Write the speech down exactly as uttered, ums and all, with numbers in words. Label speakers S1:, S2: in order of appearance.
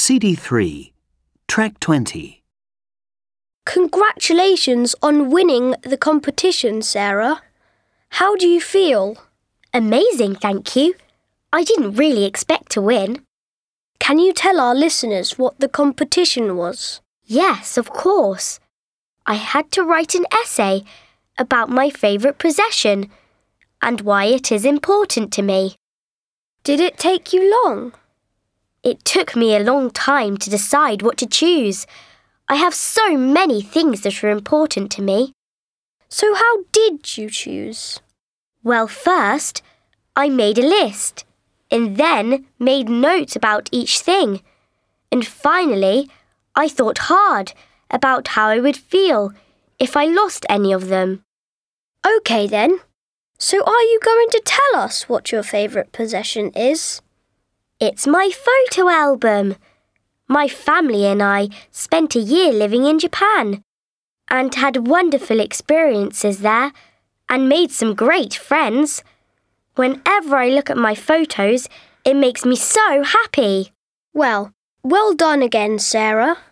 S1: C D three, Track twenty.
S2: Congratulations on winning the competition, Sarah. How do you feel?
S3: Amazing, thank you. I didn't really expect to win.
S2: Can you tell our listeners what the competition was?
S3: Yes, of course. I had to write an essay about my favourite possession and why it is important to me.
S2: Did it take you long?
S3: It took me a long time to decide what to choose. I have so many things that are important to me.
S2: So how did you choose?
S3: Well, first, I made a list and then made notes about each thing. And finally, I thought hard about how I would feel if I lost any of them.
S2: OK then. So are you going to tell us what your favourite possession is?
S3: It's my photo album. My family and I spent a year living in Japan and had wonderful experiences there and made some great friends. Whenever I look at my photos, it makes me so happy.
S2: Well, well done again, Sarah.